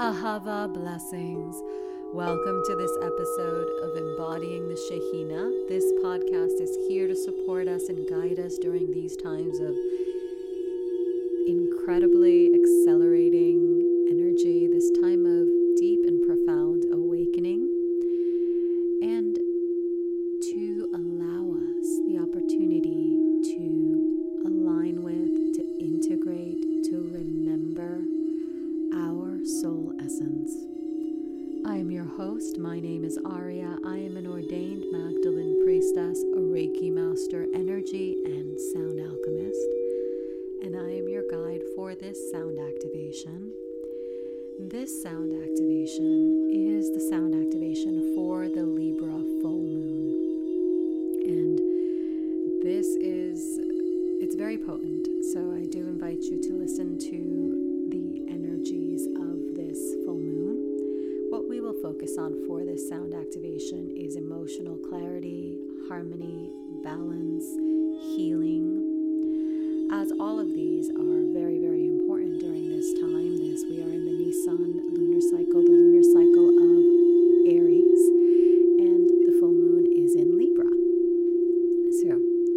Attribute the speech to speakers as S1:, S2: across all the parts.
S1: Ahava blessings. Welcome to this episode of Embodying the Shekhinah. This podcast is here to support us and guide us during these times of incredibly accelerating energy, this time of deep and profound awakening, and to allow us the opportunity to align with, to integrate, to remember our soul essence. I am your host. My name is Aria. I am an ordained Magdalene priestess, a Reiki master, energy and sound alchemist, and I am your guide for this sound activation. This sound activation is the sound activation for the Libra full moon, and it's very potent, so I do invite you to listen to the energies of this full moon. What we will focus on for this sound activation is emotional clarity, harmony, balance, healing, as all of these are very, very important during this time. We are in the Nisan lunar cycle, the lunar cycle of Aries, and the full moon is in Libra. So,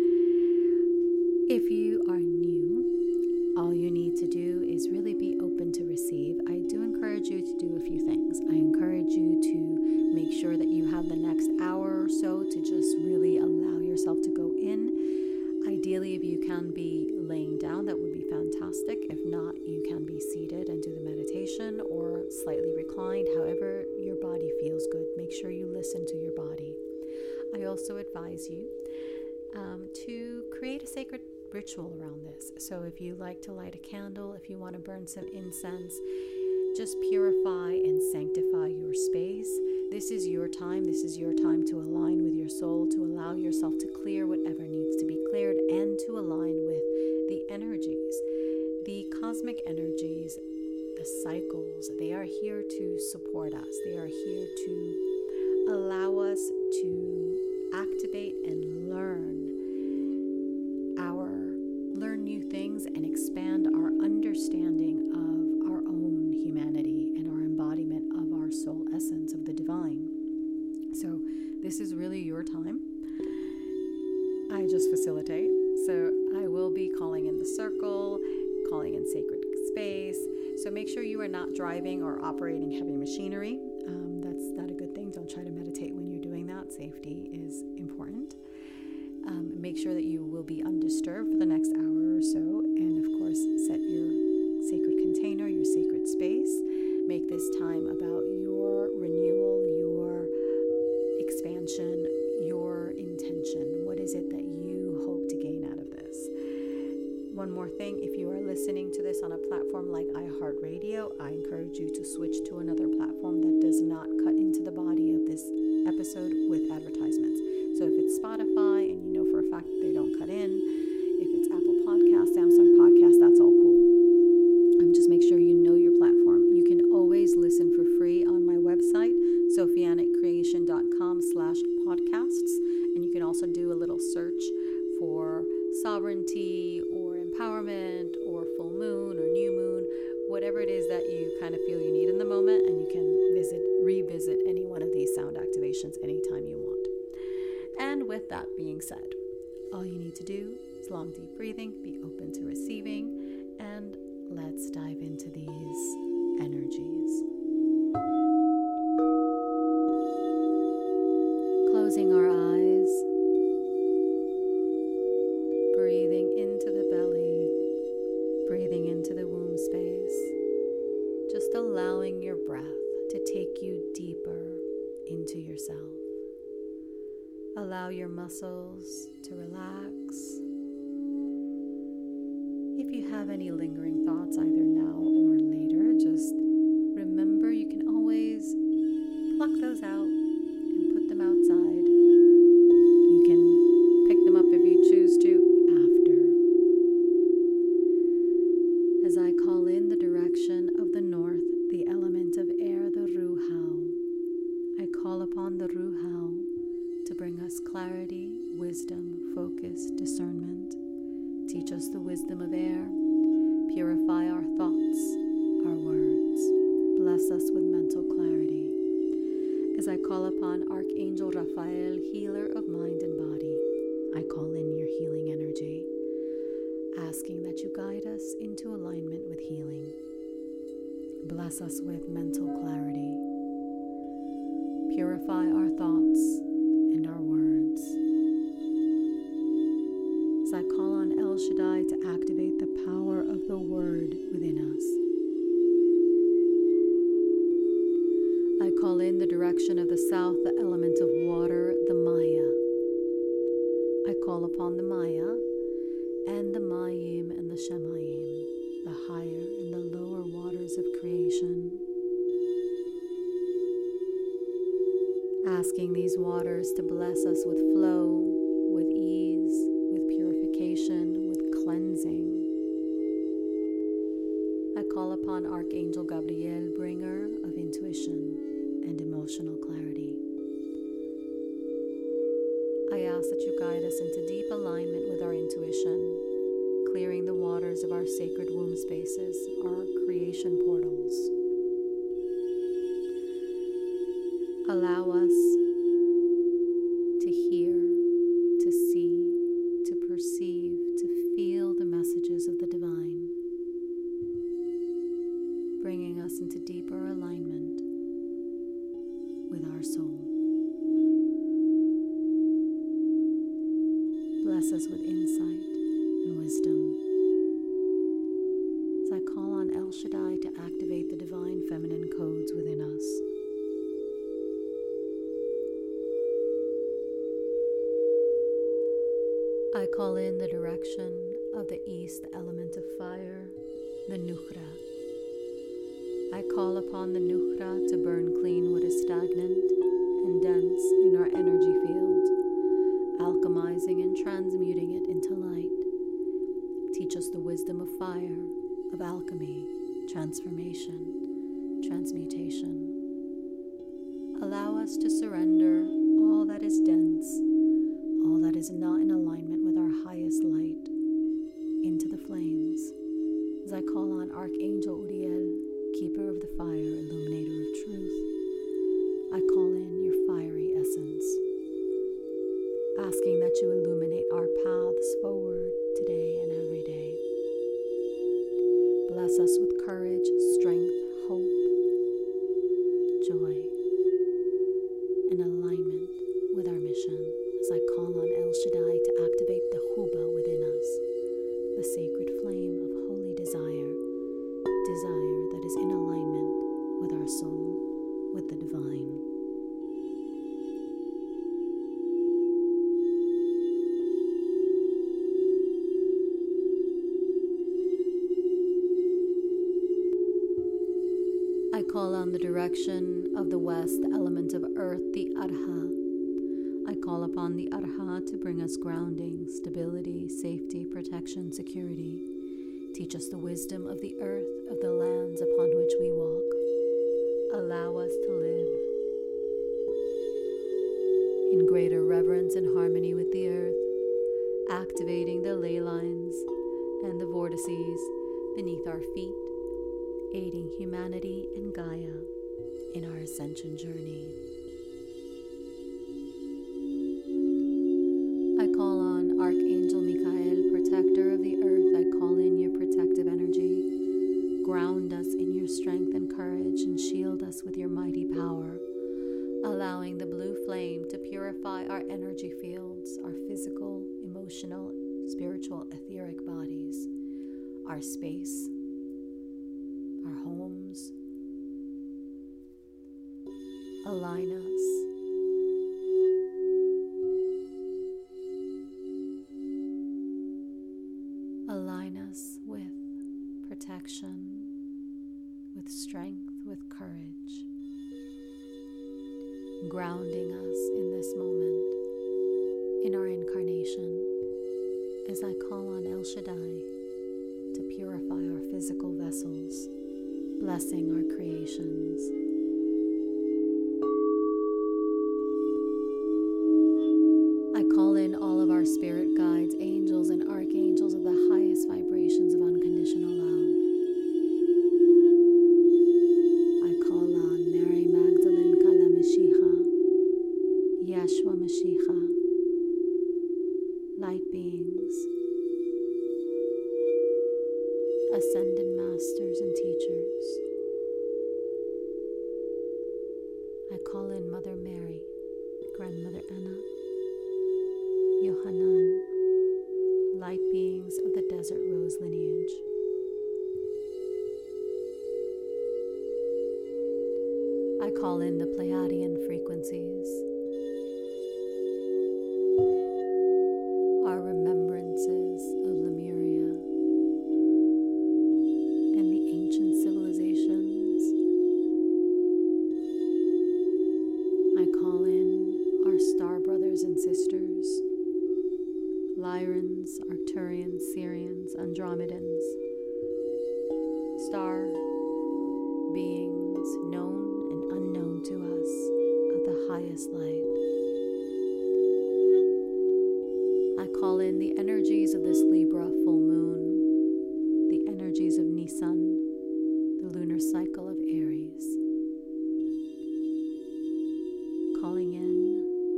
S1: if you are new, all you need to do is really be open to receive. I do encourage you to do a few things. I encourage you to make sure that you have the next hour or so to just really allow yourself to go in. Ideally, if you can be laying down, that would be fantastic. If not, you can be seated and do the meditation or slightly reclined. However your body feels good. Make sure you listen to your body. I also advise you to create a sacred ritual around this. So if you like to light a candle, if you want to burn some incense, just purify and sanctify your space. This is your time. This is your time to align with your soul, to allow yourself to clear whatever needs to be cleared, and to align with the energies, the cosmic energies, the cycles. They are here to support us. They are here to allow us to activate and learn new things and expand our understanding of our own humanity and our embodiment of our soul essence of the divine. So this is really your time. I just facilitate. So I will be calling in the circle, calling in sacred space. So make sure you are not driving or operating heavy machinery. That's not a good thing. Don't try to meditate when you're doing that. Safety is important. Make sure that you will be undisturbed for the next hour or so, and of course set your sacred container, your sacred space. Make this time about your renewal, your expansion, your intention. What is it that you hope to gain out of this? One more thing, if you are listening to this on a platform like iHeartRadio, I encourage you to switch to another platform that does not cut into the body of this episode with advertisements. So if it's Spotify and you know for a fact they don't cut in, if it's Apple Podcasts, Samsung Podcasts, that's all cool. Just make sure you know your platform. You can always listen for free on my website, sophianicreation.com/podcasts. And you can also do a little search for sovereignty or empowerment or full moon or new moon, whatever it is that you kind of feel you need in the moment, and you can revisit any one of these sound activations anytime you want. And with that being said, all you need to do is long, deep breathing, be open to receiving, and let's dive into these energies. Closing our eyes, breathing into the belly, breathing into the womb space, just allowing your breath to take you deeper into yourself. Allow your muscles to relax. If you have any lingering thoughts, either now or later, just remember you can always pluck those out and put them outside. You can pick them up if you choose to after. As I call in the direction of the north, the element of air, the Ruhao, I call upon the Ruhao to bring us clarity, wisdom, focus, discernment. Teach us the wisdom of air. Purify our thoughts call upon Archangel Raphael, healer of mind and body. I call in your healing energy, asking that you guide us into alignment with healing. Bless us with mental clarity. Purify our thoughts and our words. As I call on El Shaddai to activate the power of the word within us. I call in the direction of the south, the element of water, the Maya. I call upon the Maya and the Mayim and the Shemayim, the higher and the lower waters of creation. Asking these waters to bless us with flow, with ease, with purification, with cleansing. I call upon Archangel Gabriel, bringer of intuition and emotional clarity. I ask that you guide us into deep alignment with our intuition, clearing the waters of our sacred womb spaces, our creation portals. Allow us to hear, to see, to perceive, to feel the messages of the divine, bringing us into deeper alignment with our soul. Bless us with insight and wisdom. As I call on El Shaddai to activate the divine feminine codes within us. I call in the direction of the east, the element of fire, the Nukhra. I call upon the Nukhra to burn clean what is stagnant and dense in our energy field, alchemizing and transmuting it into light. Teach us the wisdom of fire, of alchemy, transformation, transmutation. Allow us to surrender all that is dense, all that is not in alignment with our highest light, into the flames. As I call on Archangel Uriel, keeper of the fire, illuminator of truth, I call in your fiery essence, asking that you illuminate our paths forward today and every day. Bless us with courage, strength, hope, joy, and alignment with our mission. As I call on El Shaddai to activate the Huba within us, the sacred flame of holy desire that is in alignment with our soul, with the divine. I call on the direction of the west, the element of earth, the Arha. I call upon the Arha to bring us grounding, stability, safety, protection, security. Teach us the wisdom of the earth, of the lands upon which we walk. Allow us to live in greater reverence and harmony with the earth, activating the ley lines and the vortices beneath our feet, aiding humanity and Gaia in our ascension journey. I call on Archangel Michael, protector of the earth. I call in your protective energy. Ground us in your strength and courage and shield us with your mighty power, allowing the blue flame to purify our energy fields, our physical, emotional, spiritual, etheric bodies, our space, our homes. Align us. Align us with protection, with strength, with courage, grounding us in this moment, in our incarnation, as I call on El Shaddai to purify our physical vessels, blessing our creations. I call in all of our spirit guides, angels and archangels of the highest vibrations of unconditional love. I call on Mary Magdalene Kalamashiha, I call in the Pleiadian frequencies, our remembrances of Lemuria and the ancient civilizations. I call in our star brothers and sisters, Lyrans, Arcturians, Sirians, Andromedans, star beings known and unknown to us of the highest light. I call in the energies of this Libra full moon, the energies of Nisan, the lunar cycle of Aries. Calling in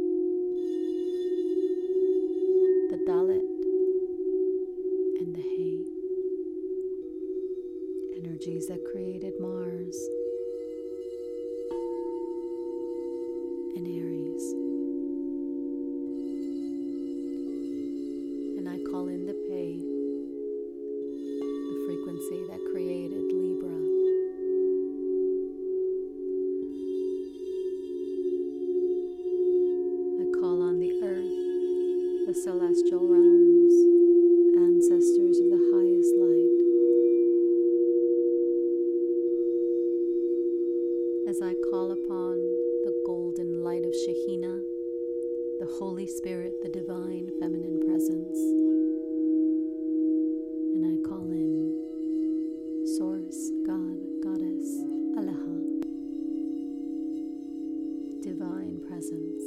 S1: the Dalit and the Hay, energies that created Mars and Aries. And I call in the Pei, the frequency that created Libra. I call on the Earth, the celestial realms, ancestors of the highest light. As I call upon the golden light of Shekhinah, the Holy Spirit, the divine feminine presence. And I call in Source, God, Goddess, Aleha, divine presence.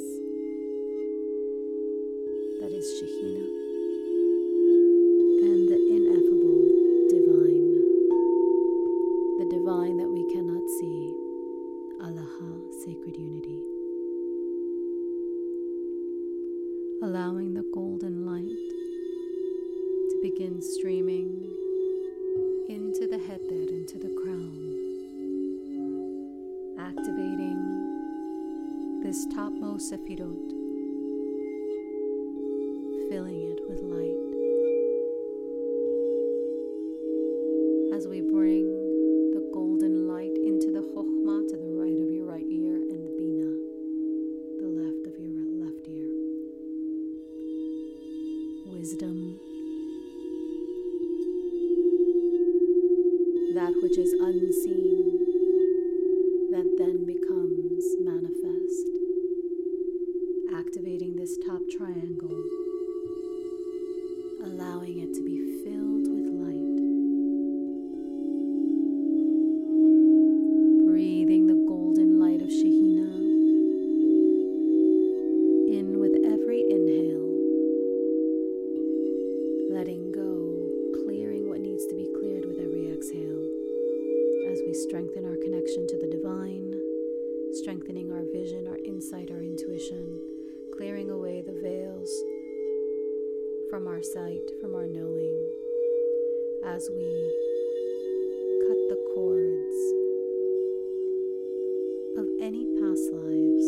S1: That is Shekhinah, and the ineffable divine, the divine that we cannot see, Aleha, sacred unity. Allowing the golden light to begin streaming into the heter, into the crown, activating this topmost Sefirot, filling it with light. As we bring the golden light into the Chokhmah, to the right of your right ear, and the Bina, the left of your left ear. Wisdom, that which is unseen, that then becomes manifest, activating this top triangle, allowing it to be filled with light, breathing the golden light of Shekhinah in with every inhale, letting go, clearing what needs to be cleared with every exhale, as we strengthen our connection to the divine, strengthening our vision, our insight, our intuition, clearing away the veils from our sight, from our knowing, as we cut the cords of any past lives,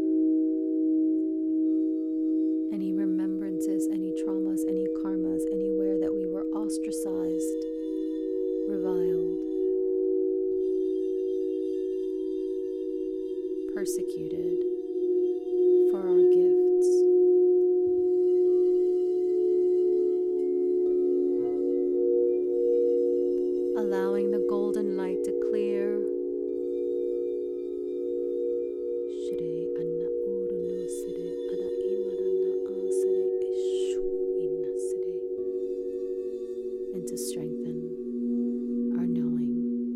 S1: any remembrances, any traumas, any karmas, anywhere that we were ostracized, reviled, persecuted for our gifts. Allowing the golden light to clear. And to strengthen our knowing.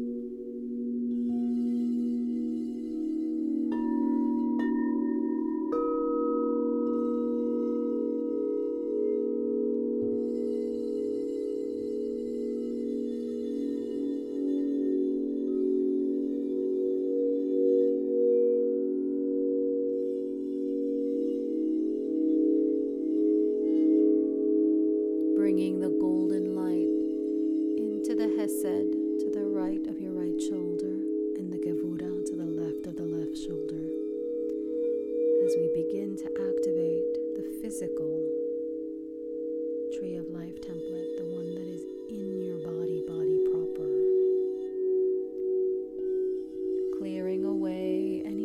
S1: Bringing the golden light into the Hesed, to the right of your right shoulder, and the Gevura, to the left of the left shoulder, as we begin to activate the physical Tree of Life template, the one that is in your body, body proper, clearing away and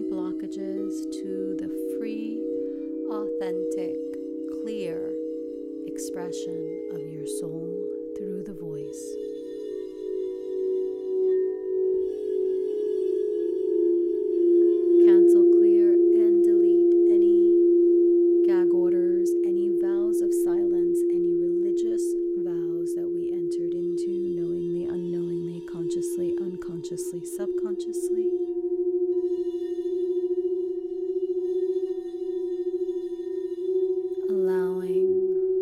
S1: bridges to the free, authentic, clear expression of your soul through the voice. Cancel, clear, and delete any gag orders, any vows of silence, any religious vows that we entered into knowingly, unknowingly, consciously, unconsciously, subconsciously. Allowing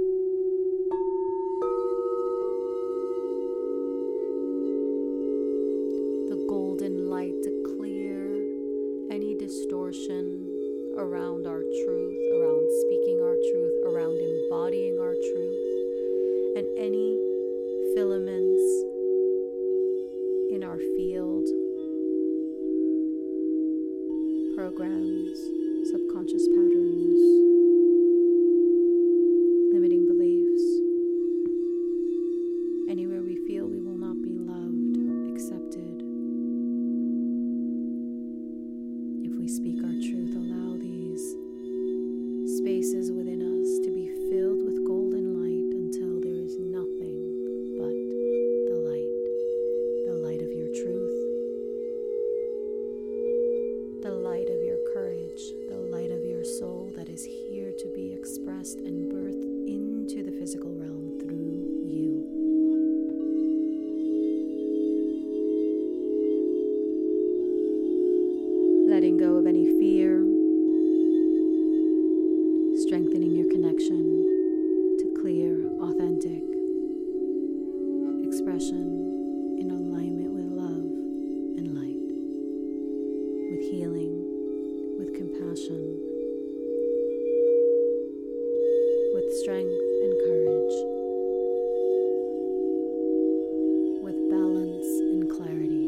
S1: the golden light to clear any distortion around our truth, around speaking our truth, around embodying our truth, and any filaments in our field, programs, subconscious patterns, limiting beliefs, anywhere we feel we will not be loved, accepted. If we speak our truth, allow these spaces within us to be filled with golden light until there is nothing but the light of your truth, the light of your courage, the light of your soul that is here to be expressed and birthed into the physical realm through you. Letting go of any fear, strengthening your connection to clear, authentic expression in alignment with love and light, with healing, with compassion, with strength and courage, with balance and clarity.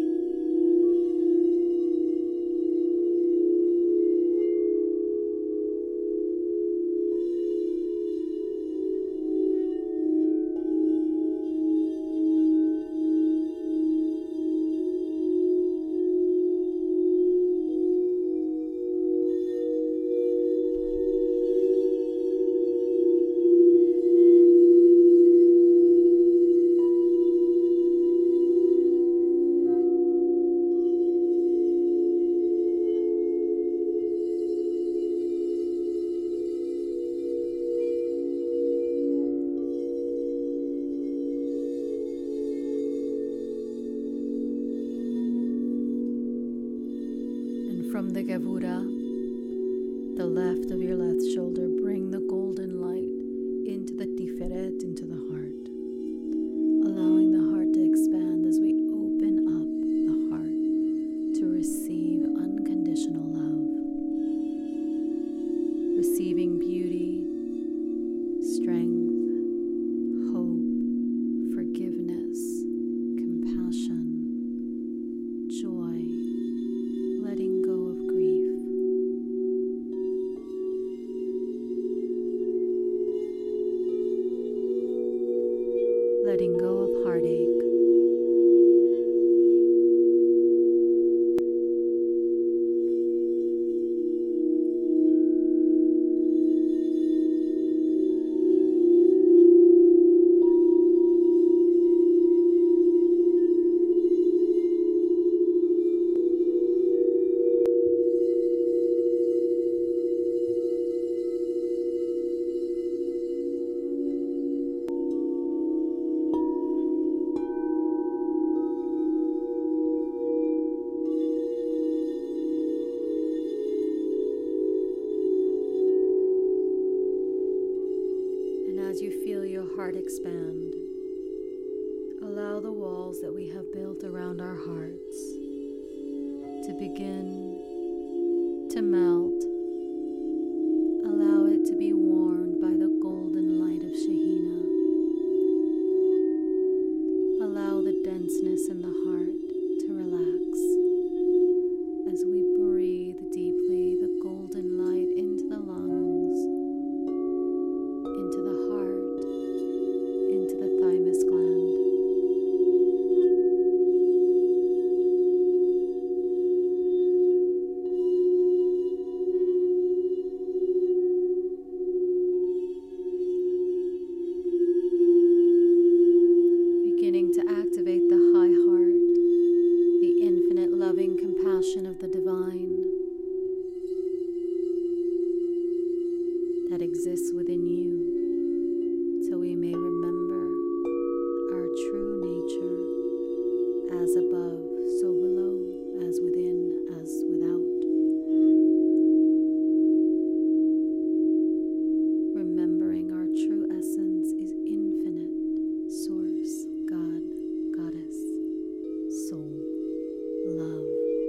S1: From the Gavura, the left of your left shoulder, bring the golden light into the Tiferet, into the heart, allowing the heart to expand as we open up the heart to receive unconditional love, receiving beauty, strength, hope, forgiveness, compassion, joy, letting go of grief. compassion of the divine that exists within you, so we may remember our true nature as above, so below, as within, as without. Remembering our true essence is infinite, source, God, goddess, soul, love,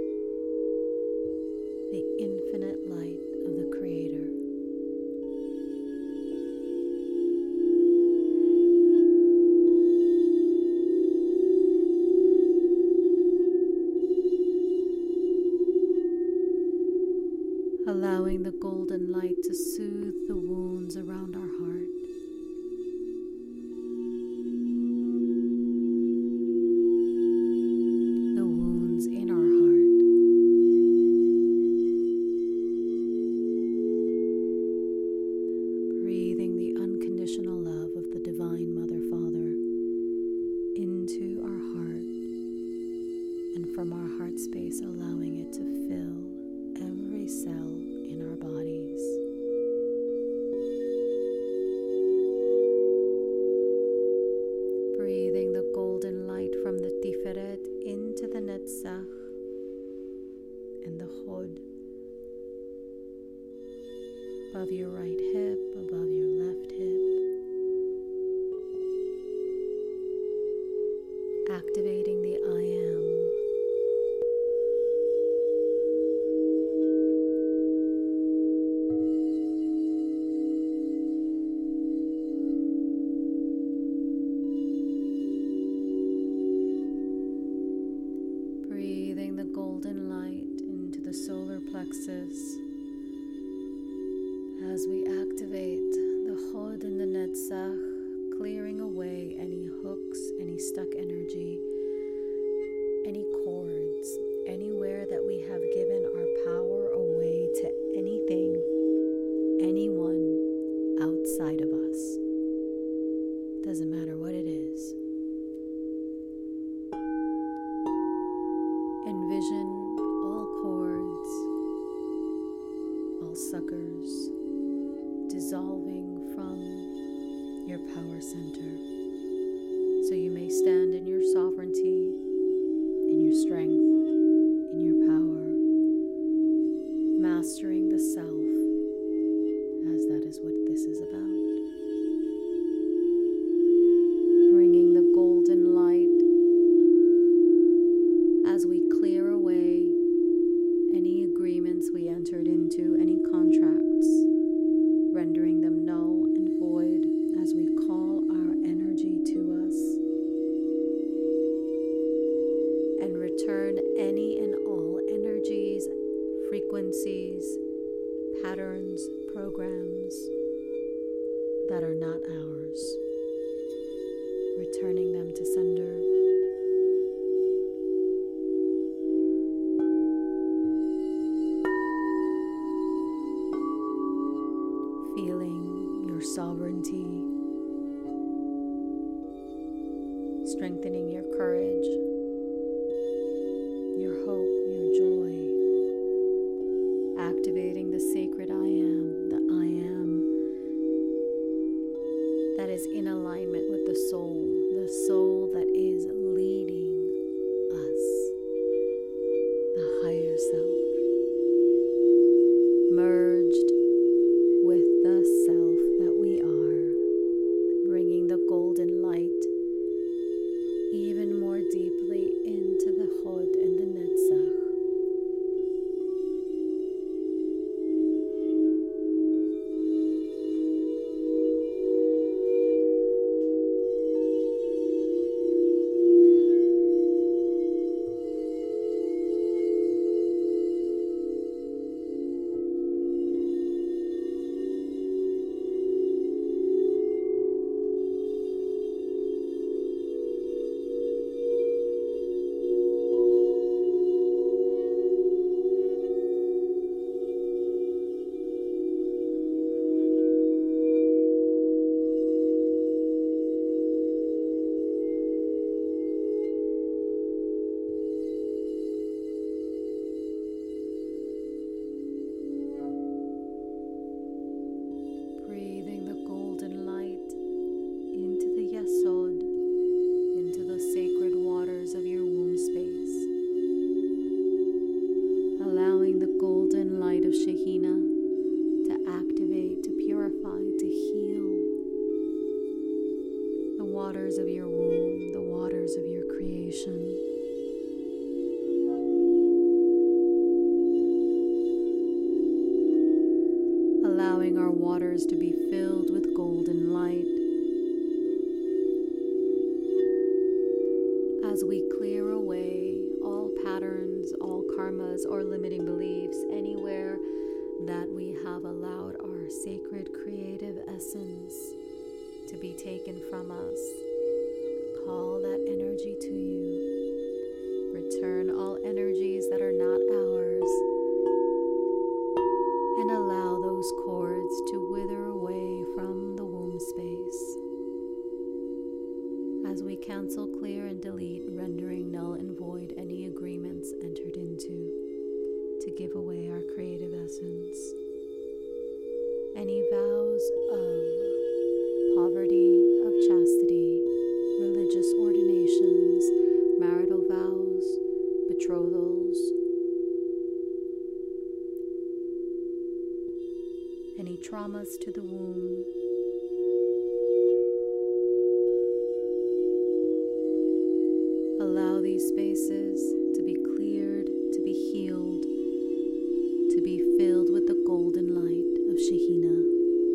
S1: the infinite light of the Creator. Allowing the golden light to soothe the wounds around our heart. The wounds in our heart. Breathing the unconditional love of the Divine Mother Father into our heart, and from our heart space allowing it to fill every cell in our bodies. Breathing the golden light from the Tiferet into the Netzach and the Hod, above your right hip, above your left hip. Activating the I Am. Breathing the golden light into the solar plexus as we activate the Hod and the Netzach, clearing away any hooks, any stuck energy, any cords, anywhere that we have given our power away to anything, anyone outside of us. Doesn't matter what it is. Envision all cords, all suckers dissolving from your power center, so you may stand in your sovereignty, in your strength, in your power, mastering the self, as that is what this is about. Bringing the golden light as we clear away any agreements we entered into, any contracts, rendering them null and void as we call our energy to us, and return any and all energies, frequencies, patterns, programs that are not ours, returning them to sender. Feeling your sovereignty, strengthening your courage, your hope, your joy, activating the sacred I Am, the I Am that is in alignment with the soul that is leading us, the higher self, merged with the self that we are, bringing the golden light even more deeply into the Hod and the Netzach. cores to be filled with golden light. As we clear away all patterns, all karmas, or limiting beliefs, anywhere that we have allowed our sacred creative essence to be taken from us, call that energy to you. Return all energies that are not ours, and allow those cords to wither away from the womb space. As we cancel, clear, and delete, rendering null and void any agreements entered into to give away our creative essence. Any vows of poverty, of chastity, religious ordinations, marital vows, betrothals, any traumas to the womb, allow these spaces to be cleared, to be healed, to be filled with the golden light of Shekhinah.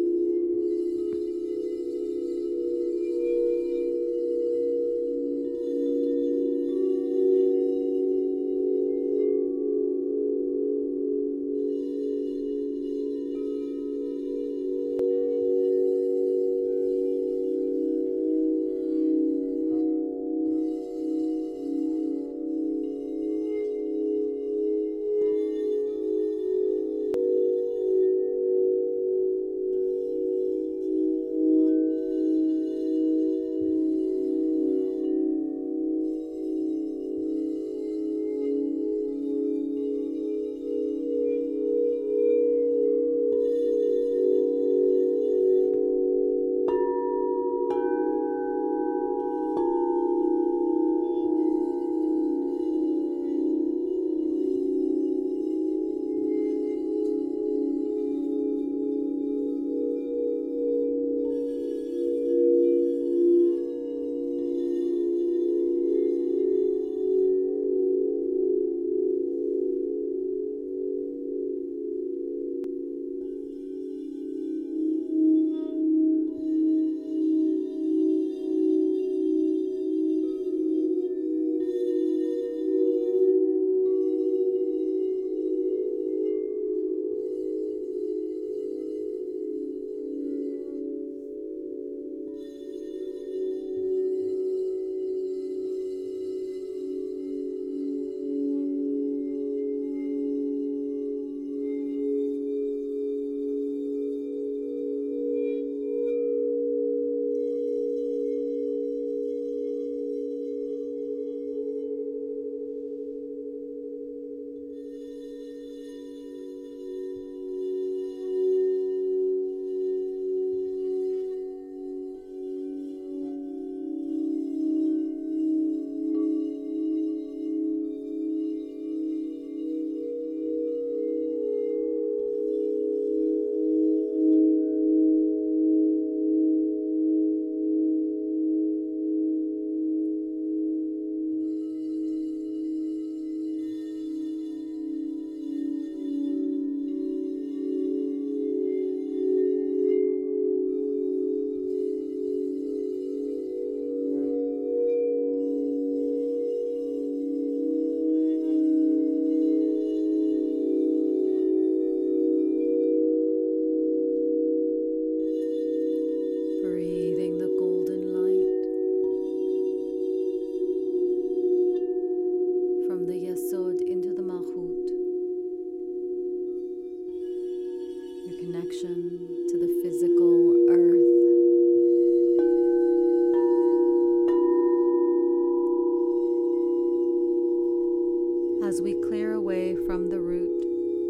S1: As we clear away from the root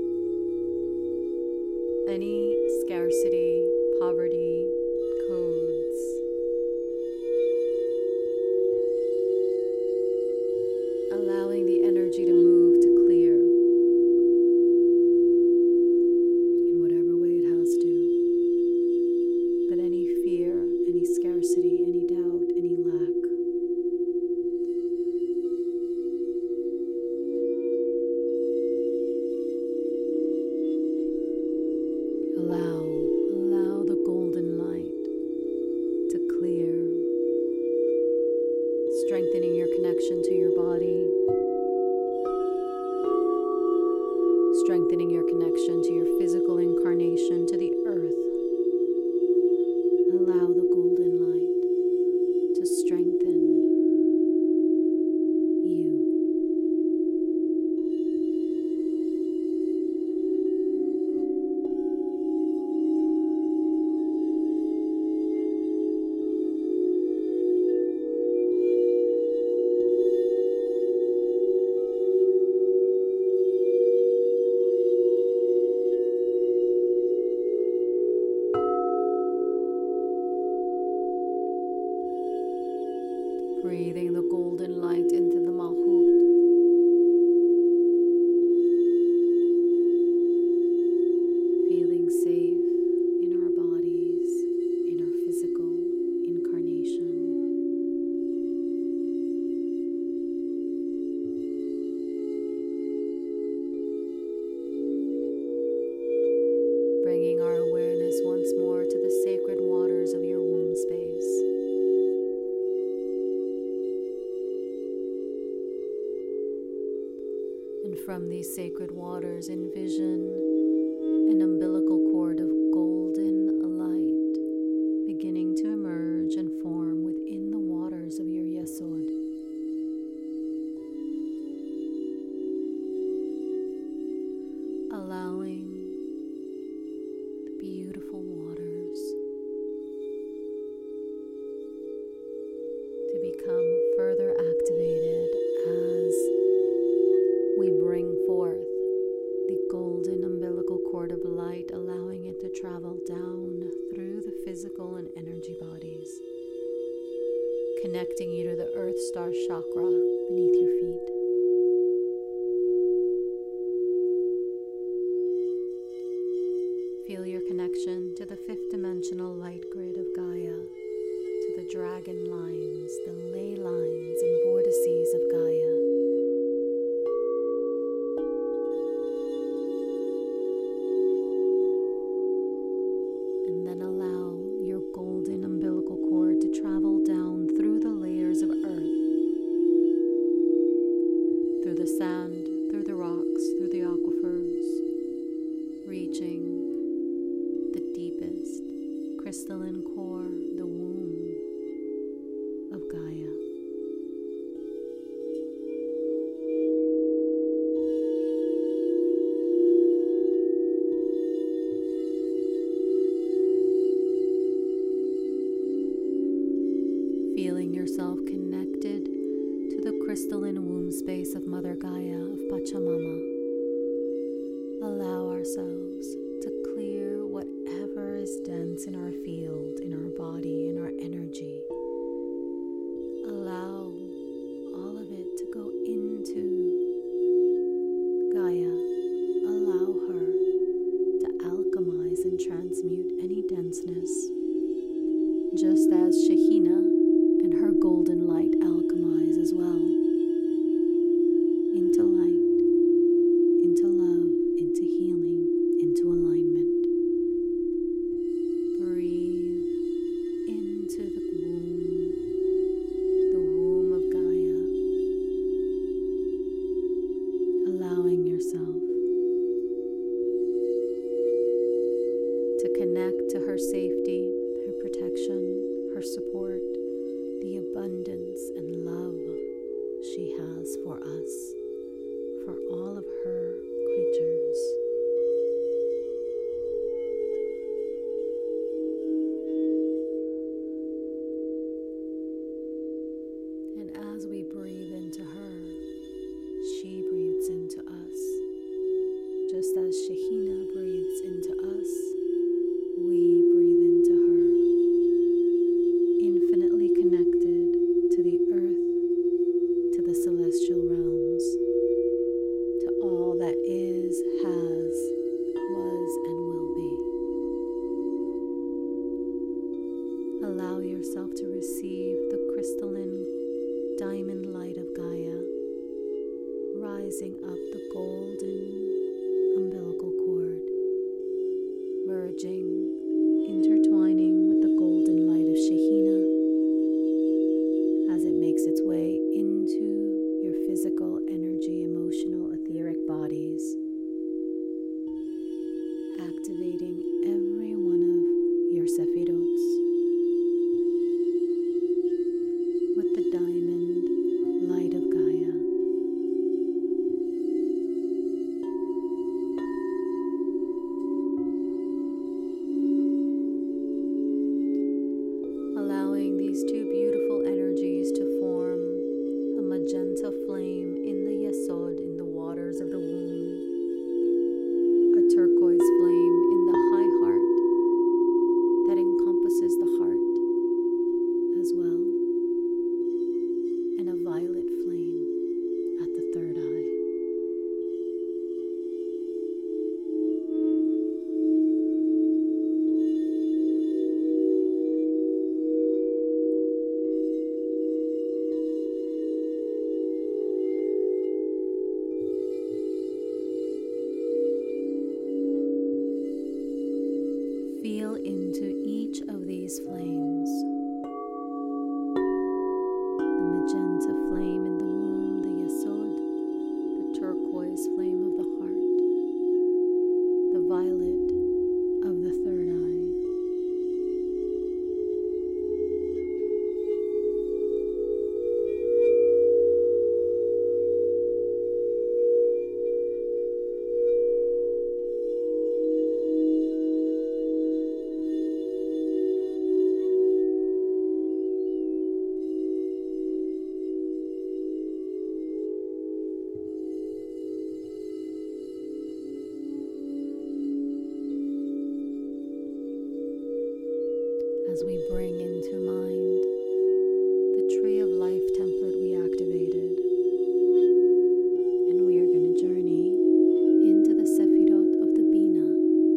S1: any scarcity, poverty, codes, allowing the energy to move to clear in whatever way it has to. But any fear, any scarcity, any doubt, any lack, allow Breathing the golden light into the Malchut. Feeling safe in our bodies, in our physical incarnation. Bringing our awareness once more to the sacred waters of your womb space. And from these sacred waters, envision an umbilical cord of golden light beginning to emerge and form within the waters of your Yesod. Allowing the beautiful waters to become further activated as we bring forth the golden umbilical cord of light, allowing it to travel down through the physical and energy bodies, connecting you to the Earth Star chakra beneath your feet. Feel your connection to the fifth dimensional light grid of Gaia, to the dragon lines, the ley lines and vortices of Gaia. And then allow your golden umbilical cord to travel down through the layers of earth, through the sand, through the rocks, through the aquifers, reaching the deepest crystalline core, the womb of Gaia. Feeling yourself connected to the crystalline womb space of Mother Gaia, of Pachamama. Allow ourselves to clear whatever is dense in our field, in our body, in our energy. Allow all of it to go into Gaia. Allow her to alchemize and transmute any denseness, just as Shekhinah and her golden light alchemize as well, into light, into love, into healing, into alignment. Breathe into the womb of Gaia, allowing yourself to connect to her safety, her protection, her support, the abundance and love she has for us, for all of her creatures. And as we breathe into her, she breathes into us. Just as Shekhinah breathes into us, we breathe into her. Infinitely connected to the earth, to the celestial realms, to all that is, has, was, and will be. Allow yourself to receive the crystalline diamond light of Gaia, rising up the golden umbilical cord, merging, intertwining with the golden light of Shekhinah as it makes its way into your physical, energy, emotional, etheric bodies, activating every one of your sephirots with the diamond light of Gaia. as we bring into mind the Tree of Life template we activated. And we are going to journey into the Sefirot of the Bina.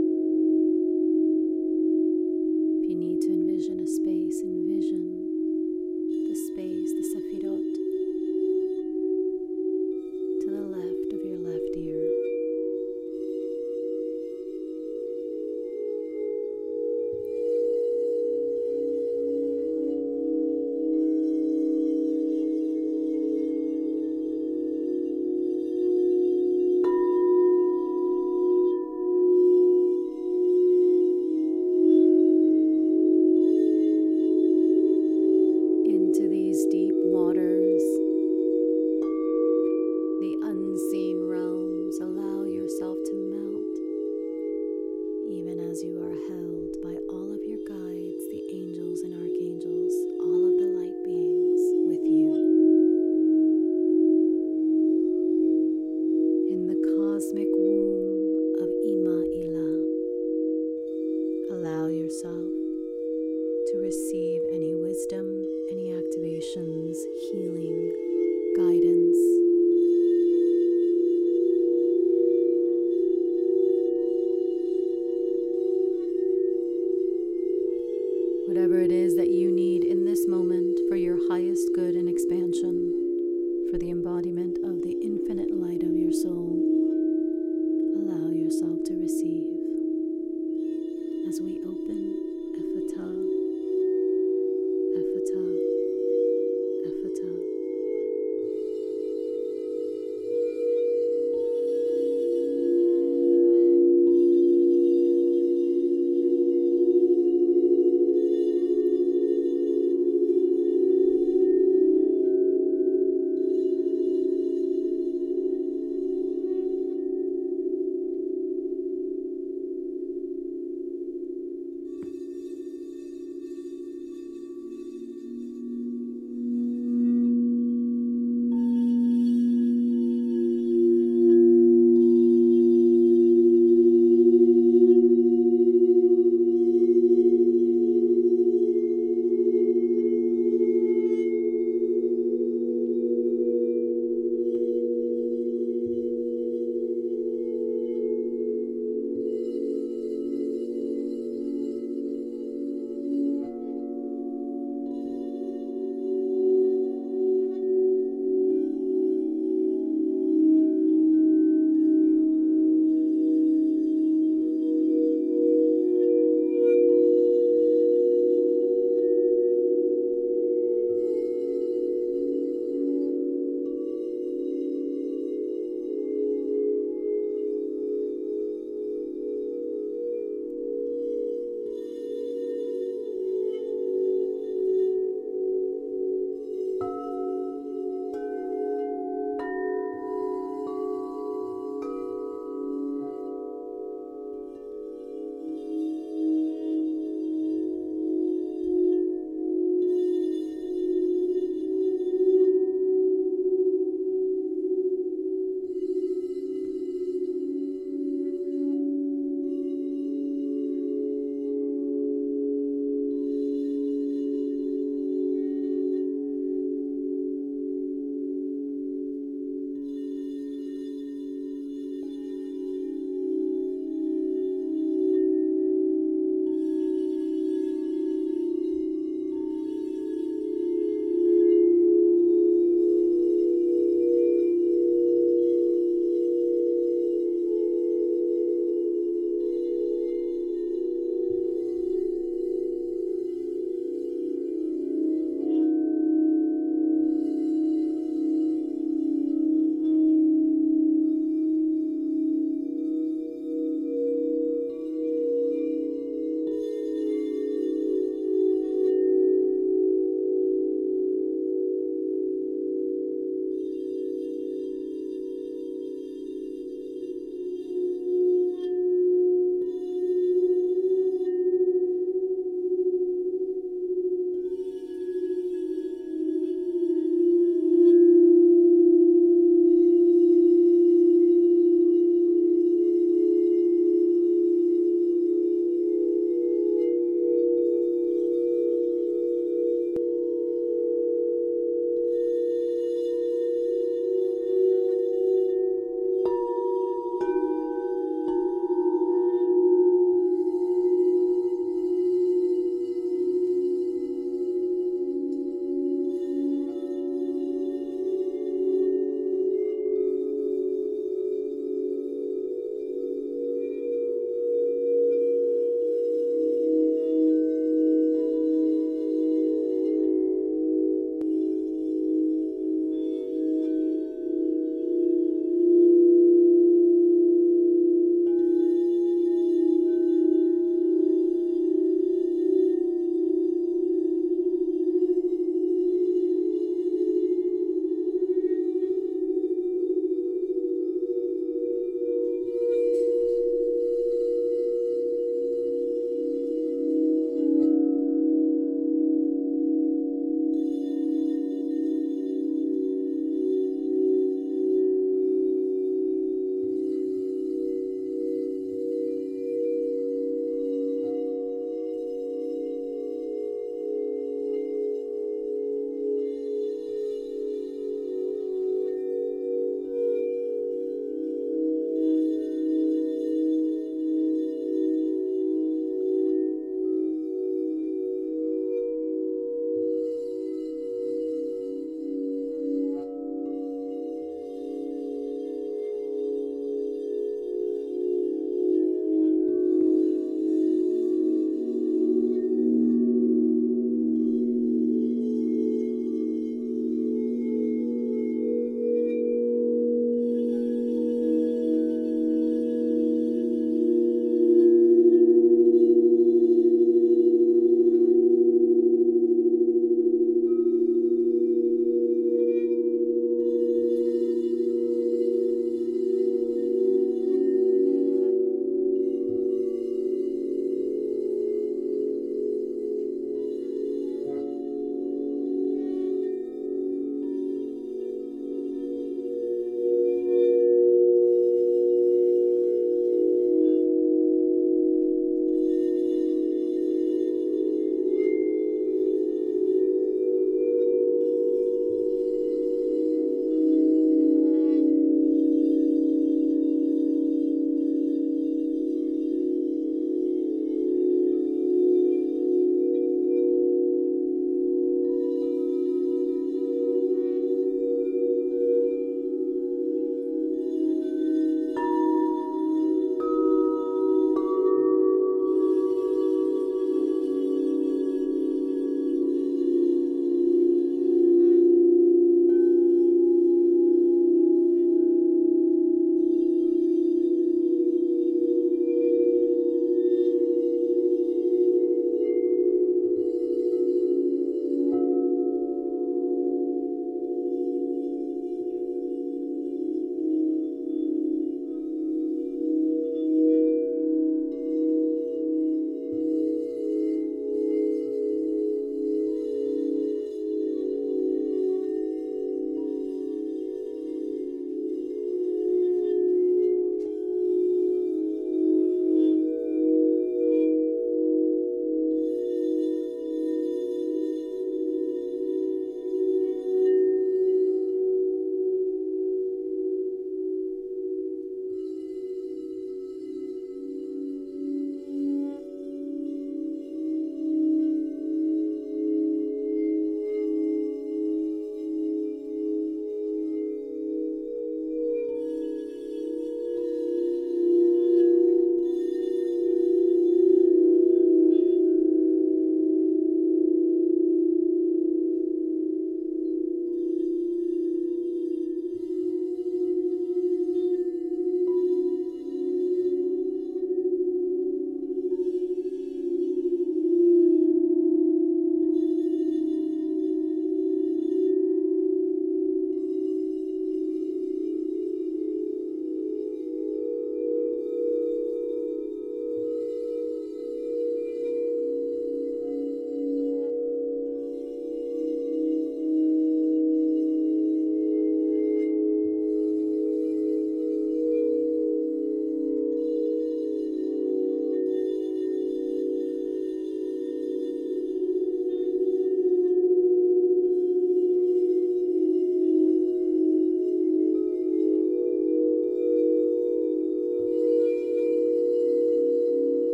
S1: If you need to envision a space, envision the space, the Sefirot, to the left of your left ear. Into these deep waters, the unseen realms, allow yourself to melt, even as you are held by all of your guides, the angels and archangels, all of the light beings with you. In the cosmic womb of Ima Ila, allow yourself to receive any wisdom, any activations, healing, guidance. Whatever it is that you need in this moment for your highest good and expansion, for the embodiment of the infinite light of your soul,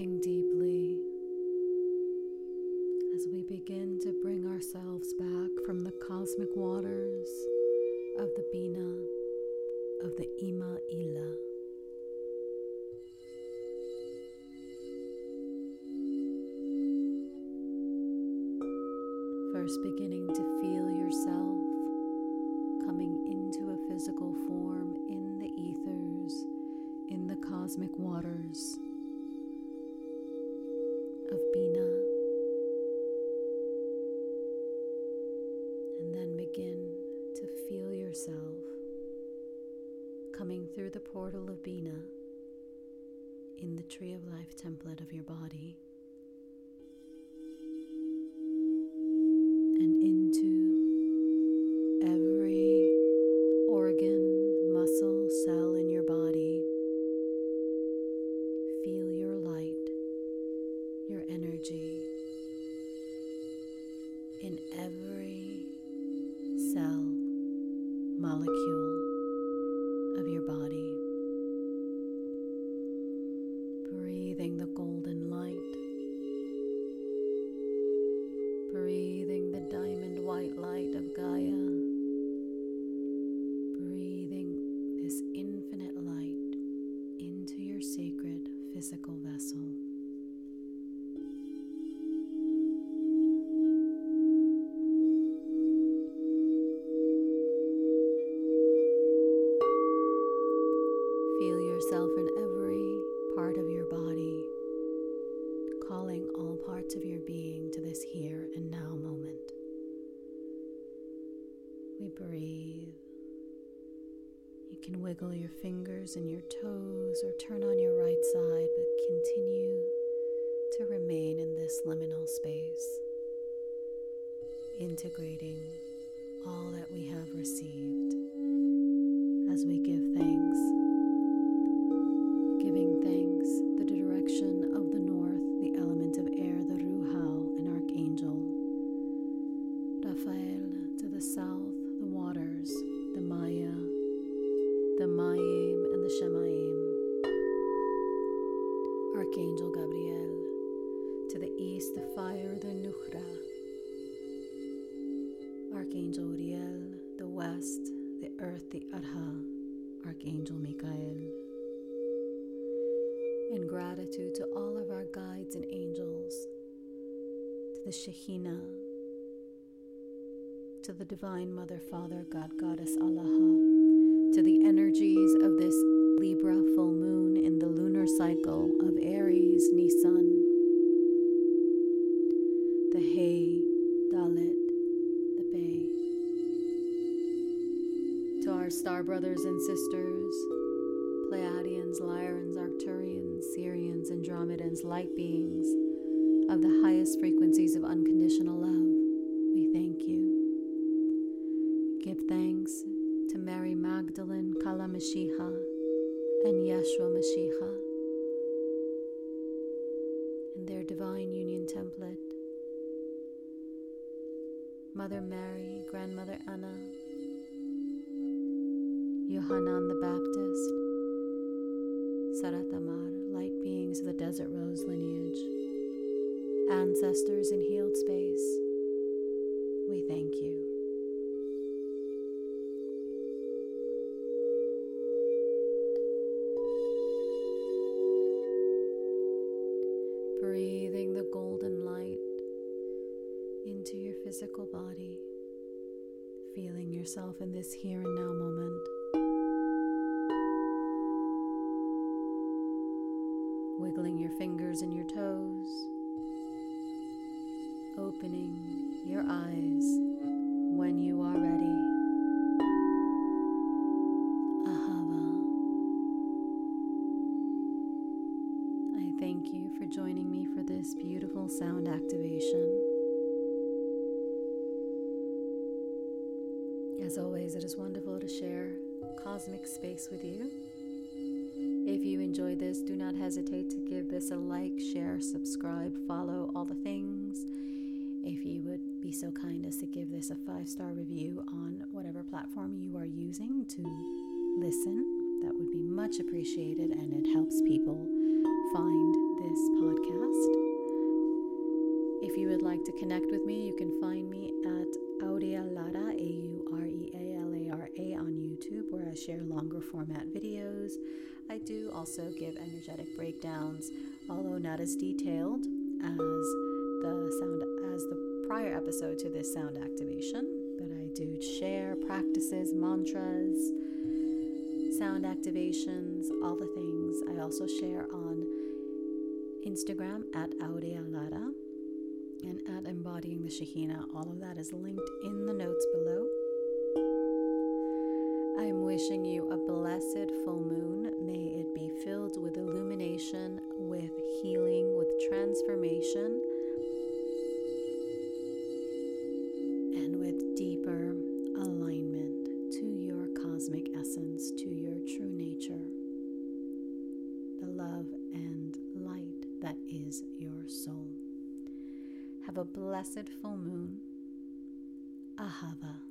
S1: Breathing deeply as we begin to bring ourselves back from the cosmic waters of the Bina, of the Ima Ila. First beginning to feel yourself coming into a physical form in the ethers, in the cosmic waters of Bina, and then begin to feel yourself coming through the portal of Bina in the Tree of Life template of your body and into every organ, muscle, cell in your body. Feel your light, your energy in every cell, molecule of your body. Breathing the golden light, breathing the diamond white light of Gaia, breathing this infinite light into your sacred physical vessel. Feel yourself in every part of your body, calling all parts of your being to this here and now moment. We breathe. You can wiggle your fingers and your toes or turn on your right side, but continue to remain in this liminal space, integrating all that we have received as we give thanks. Giving thanks, the direction of the north, the element of air, the Ruhao, an archangel. Raphael, to the south, the waters, the Maya, the Mayim and the Shemaim. Archangel Gabriel, to the east, the fire, the Nukhra. Archangel Uriel, the west, the earth, the Arha. Archangel Michael. In gratitude to all of our guides and angels, to the Shekhinah, to the Divine Mother, Father, God, Goddess, Allah, to the energies of this Libra full moon in the lunar cycle of Aries, Nisan, the Hay, Dalit, the Bay, to our star brothers and sisters, Pleiadians, Lyrians, Arcturians, Sirians, Andromedans, light beings of the highest frequencies of unconditional love, we thank you. Give thanks to Mary Magdalene, Kala Mashiach, and Yeshua Mashiach, and their divine union template. Mother Mary, Grandmother Anna, Yohanan the Baptist, Saratamar, light beings of the Desert Rose lineage, ancestors in healed space, we thank you. Breathing the golden light into your physical body, feeling yourself in this here and now moment. Wiggling your fingers and your toes, opening your eyes when you are ready. Ahava. I thank you for joining me for this beautiful sound activation. As always, it is wonderful to share cosmic space with you. If you enjoyed this, do not hesitate to give this a like, share, subscribe, follow, all the things. If you would be so kind as to give this a 5-star review on whatever platform you are using to listen, that would be much appreciated, and it helps people find this podcast. If you would like to connect with me, you can find me at Aurealara, Aurealara on YouTube, where I share longer format videos. I do also give energetic breakdowns, although not as detailed as the prior episode to this sound activation, but I do share practices, mantras, sound activations, all the things. I also share on Instagram at Aurealara and at Embodying the Shekhinah. All of that is linked in the notes below. I'm wishing you a blessed full moon. May it be filled with illumination, with healing, with transformation, and with deeper alignment to your cosmic essence, to your true nature, the love and light that is your soul. Have a blessed full moon. Ahava.